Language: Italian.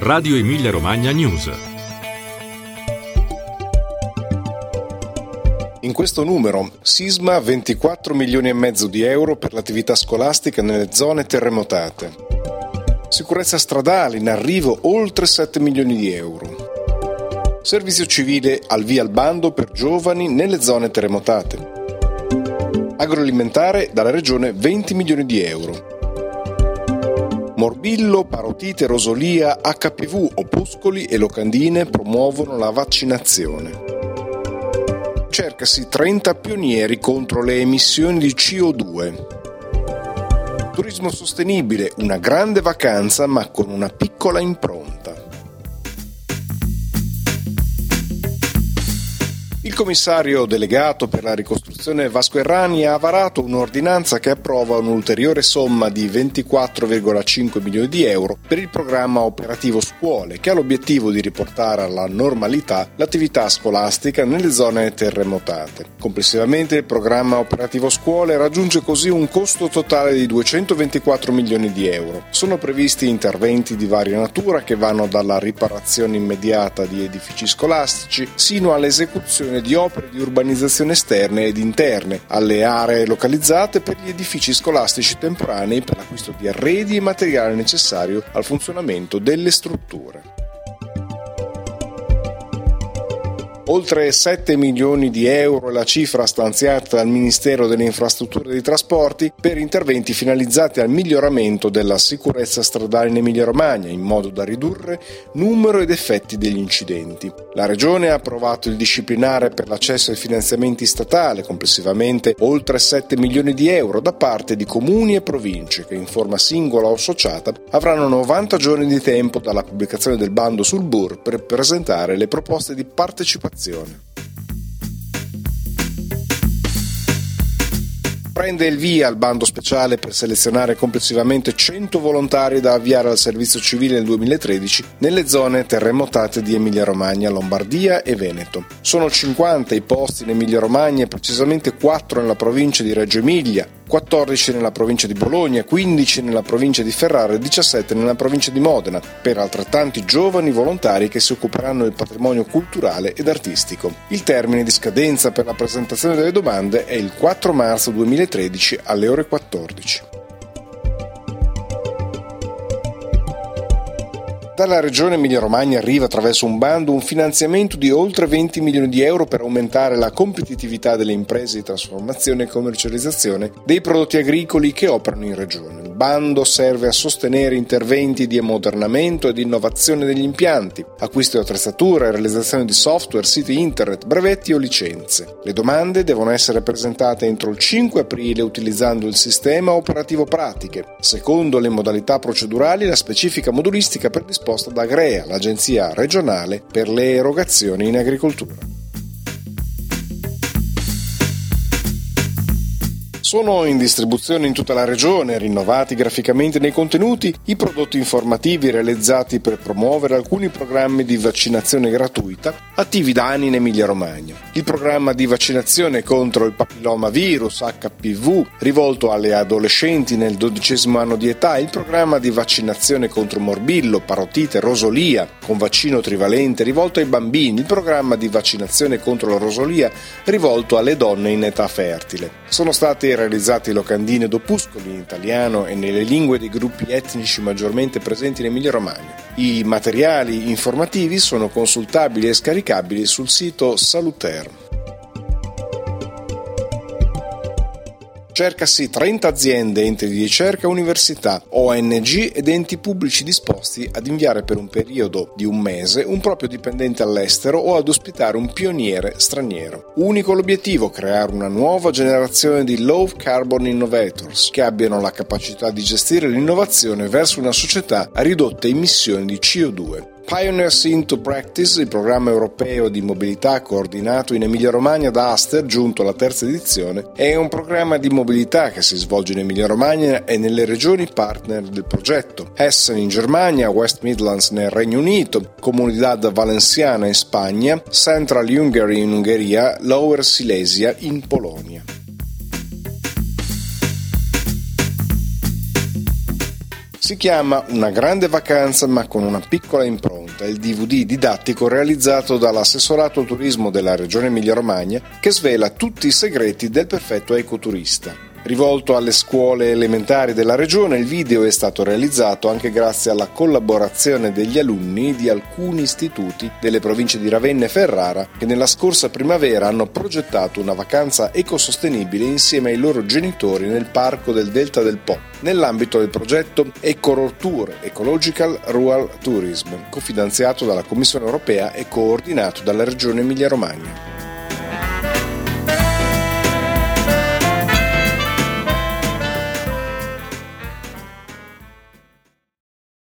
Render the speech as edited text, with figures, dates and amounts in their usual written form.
Radio Emilia Romagna News. In questo numero, sisma 24 milioni e mezzo di euro per l'attività scolastica nelle zone terremotate. Sicurezza stradale in arrivo oltre 7 milioni di euro. Servizio civile al via al bando per giovani nelle zone terremotate. Agroalimentare dalla regione 20 milioni di euro. Morbillo, parotite, rosolia, HPV, opuscoli e locandine promuovono la vaccinazione. Cercasi 30 pionieri contro le emissioni di CO2. Turismo sostenibile, una grande vacanza ma con una piccola impronta. Il commissario delegato per la ricostruzione Vasco Errani ha varato un'ordinanza che approva un'ulteriore somma di 24,5 milioni di euro per il programma operativo scuole, che ha l'obiettivo di riportare alla normalità l'attività scolastica nelle zone terremotate. Complessivamente il programma operativo scuole raggiunge così un costo totale di 224 milioni di euro. Sono previsti interventi di varia natura che vanno dalla riparazione immediata di edifici scolastici sino all'esecuzione di opere di urbanizzazione esterne ed interne, alle aree localizzate per gli edifici scolastici temporanei per l'acquisto di arredi e materiale necessario al funzionamento delle strutture. Oltre 7 milioni di euro è la cifra stanziata dal Ministero delle Infrastrutture e dei Trasporti per interventi finalizzati al miglioramento della sicurezza stradale in Emilia-Romagna, in modo da ridurre numero ed effetti degli incidenti. La Regione ha approvato il disciplinare per l'accesso ai finanziamenti statali, complessivamente oltre 7 milioni di euro da parte di comuni e province che in forma singola o associata avranno 90 giorni di tempo dalla pubblicazione del bando sul BUR per presentare le proposte di partecipazione. Prende il via il bando speciale per selezionare complessivamente 100 volontari da avviare al servizio civile nel 2013 nelle zone terremotate di Emilia-Romagna, Lombardia e Veneto. Sono 50 i posti in Emilia-Romagna e precisamente 4 nella provincia di Reggio Emilia, 14 nella provincia di Bologna, 15 nella provincia di Ferrara e 17 nella provincia di Modena, per altrettanti giovani volontari che si occuperanno del patrimonio culturale ed artistico. Il termine di scadenza per la presentazione delle domande è il 4 marzo 2013 alle ore 14. Dalla Regione Emilia-Romagna arriva attraverso un bando un finanziamento di oltre 20 milioni di euro per aumentare la competitività delle imprese di trasformazione e commercializzazione dei prodotti agricoli che operano in Regione. Il bando serve a sostenere interventi di ammodernamento ed innovazione degli impianti, acquisto di attrezzature, realizzazione di software, siti internet, brevetti o licenze. Le domande devono essere presentate entro il 5 aprile utilizzando il sistema operativo pratiche, secondo le modalità procedurali e la specifica modulistica predisposta da AGREA, l'Agenzia regionale per le erogazioni in agricoltura. Sono in distribuzione in tutta la regione, rinnovati graficamente nei contenuti, i prodotti informativi realizzati per promuovere alcuni programmi di vaccinazione gratuita attivi da anni in Emilia-Romagna. Il programma di vaccinazione contro il papillomavirus HPV rivolto alle adolescenti nel 12° anno di età, il programma di vaccinazione contro morbillo, parotite, rosolia con vaccino trivalente rivolto ai bambini, il programma di vaccinazione contro la rosolia rivolto alle donne in età fertile. Sono stati realizzati locandine ed opuscoli in italiano e nelle lingue dei gruppi etnici maggiormente presenti in Emilia-Romagna. I materiali informativi sono consultabili e scaricabili sul sito Saluter. Cercasi 30 aziende, enti di ricerca, università, ONG ed enti pubblici disposti ad inviare per un periodo di un mese un proprio dipendente all'estero o ad ospitare un pioniere straniero. Unico l'obiettivo: creare una nuova generazione di low carbon innovators che abbiano la capacità di gestire l'innovazione verso una società a ridotte emissioni di CO2. Pioneers into Practice, il programma europeo di mobilità coordinato in Emilia-Romagna da Aster, giunto alla 3ª edizione, è un programma di mobilità che si svolge in Emilia-Romagna e nelle regioni partner del progetto: Hessen in Germania, West Midlands nel Regno Unito, Comunidad Valenciana in Spagna, Central Hungary in Ungheria, Lower Silesia in Polonia. Si chiama Una grande vacanza ma con una piccola impronta, il DVD didattico realizzato dall'assessorato turismo della Regione Emilia-Romagna che svela tutti i segreti del perfetto ecoturista. Rivolto alle scuole elementari della regione, il video è stato realizzato anche grazie alla collaborazione degli alunni di alcuni istituti delle province di Ravenna e Ferrara che nella scorsa primavera hanno progettato una vacanza ecosostenibile insieme ai loro genitori nel parco del Delta del Po, nell'ambito del progetto Eco Tour Ecological Rural Tourism, cofinanziato dalla Commissione europea e coordinato dalla Regione Emilia-Romagna.